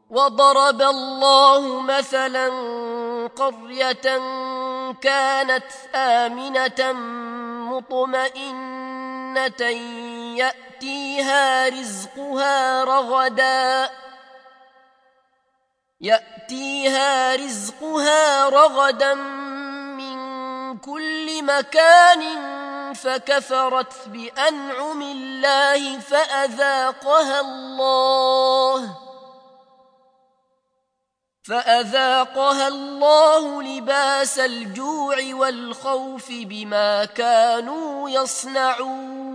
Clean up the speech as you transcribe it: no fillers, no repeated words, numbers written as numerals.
وضرب الله مثلا قرية كانت آمنة مطمئنة يأتيها رزقها رغدا من كل مكان فكفرت بأنعم الله فأذاقها الله لباس الجوع والخوف بما كانوا يصنعون.